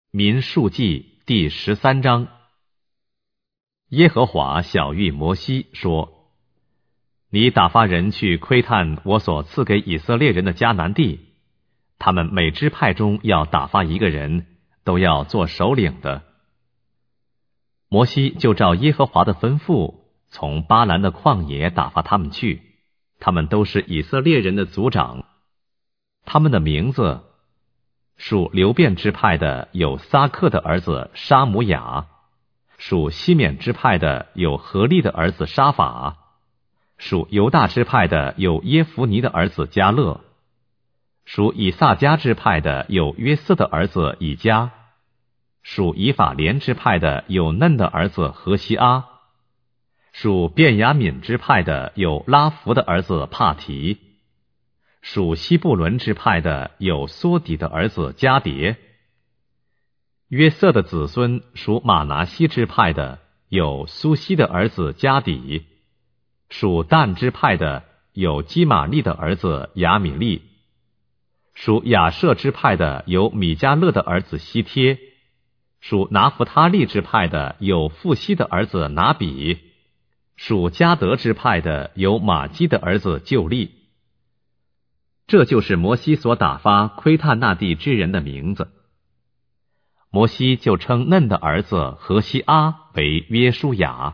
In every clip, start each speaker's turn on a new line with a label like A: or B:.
A: 民数记第13章。耶和华晓谕摩西说：你打发人去窥探我所赐给以色列人的迦南地，他们每支派中要打发一个人，都要做首领的。摩西就照耶和华的吩咐，从巴兰的旷野打发他们去，他们都是以色列人的族长。他们的名字，属流便支派的有撒克的儿子沙姆雅，属西缅支派的有何利的儿子沙法，属犹大支派的有耶孚尼的儿子迦勒，属以萨迦支派的有约瑟的儿子以迦，属以法莲支派的有嫩的儿子何西阿，属便雅悯支派的有拉弗的儿子帕提，属西布伦支派的有梭底的儿子迦迭。约瑟的子孙属马拿西支派的有苏西的儿子迦底，属但支派的有基玛利的儿子亚米利，属亚舍支派的有米迦勒的儿子希帖，属拿弗他利支派的有富西的儿子拿比，属迦得支派的有玛基的儿子旧利。这就是摩西所打发窥探那地之人的名字。摩西就称嫩的儿子何西阿为约书亚。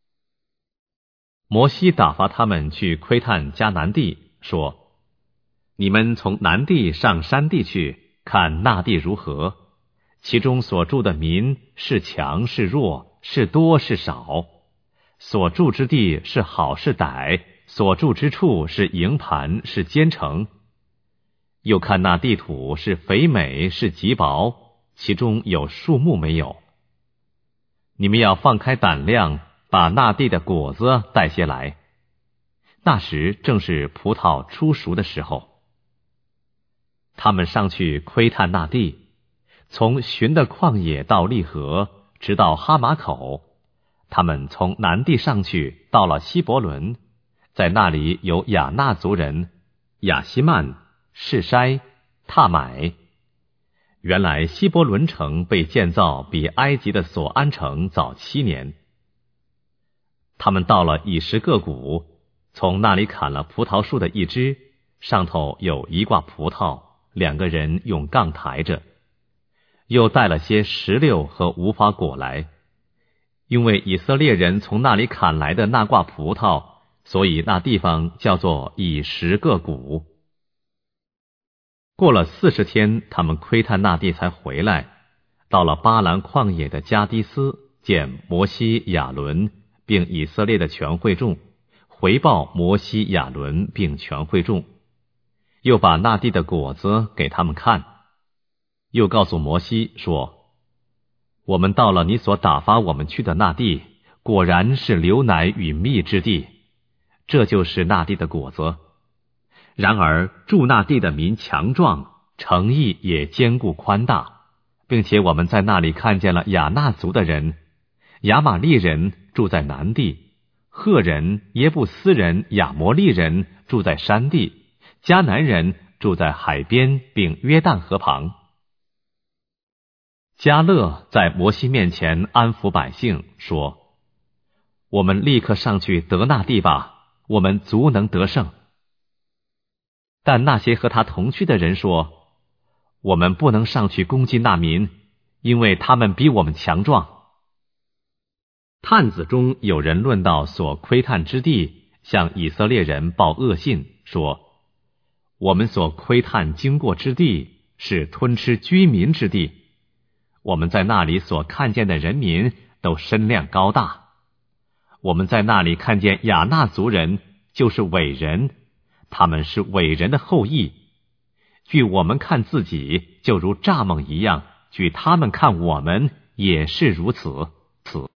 A: 摩西打发他们去窥探迦南地，说：你们从南地上山地去，看那地如何，其中所住的民是强是弱，是多是少，所住之地是好是歹，所住之处是营盘是坚城。又看那地土是肥美是极薄，其中有树木没有。你们要放开胆量，把那地的果子带些来。那时正是葡萄出熟的时候。他们上去窥探那地，从寻的旷野到利河，直到哈马口。他们从南地上去，到了希伯伦，在那里有亚衲族人亚希曼、示筛、踏买。原来希伯伦城被建造比埃及的所安城早7年。他们到了以实各谷，从那里砍了葡萄树的一枝，上头有一挂葡萄，2个人用杠抬着，又带了些石榴和无花果来。因为以色列人从那里砍来的那挂葡萄，所以那地方叫做以实各谷。过了40天，他们窥探那地才回来，到了巴兰旷野的加迪斯，见摩西、亚伦并以色列的全会众，回报摩西、亚伦并全会众，又把那地的果子给他们看，又告诉摩西说：我们到了你所打发我们去的那地，果然是流奶与蜜之地，这就是那地的果子。然而住那地的民强壮，城邑也坚固宽大，并且我们在那里看见了亚衲族的人，亚玛利人住在南地，赫人、耶布斯人、亚摩利人住在山地，迦南人住在海边并约旦河旁。迦勒在摩西面前安抚百姓，说：我们立刻上去得那地吧，我们足能得胜。但那些和他同去的人说：我们不能上去攻击那民，因为他们比我们强壮。探子中有人论到所窥探之地，向以色列人报恶信，说：我们所窥探经过之地是吞吃居民之地，我们在那里所看见的人民都身量高大。我们在那里看见亚衲族人，就是伟人，他们是伟人的后裔。据我们看自己，就如蚱蜢一样；据他们看我们，也是如此。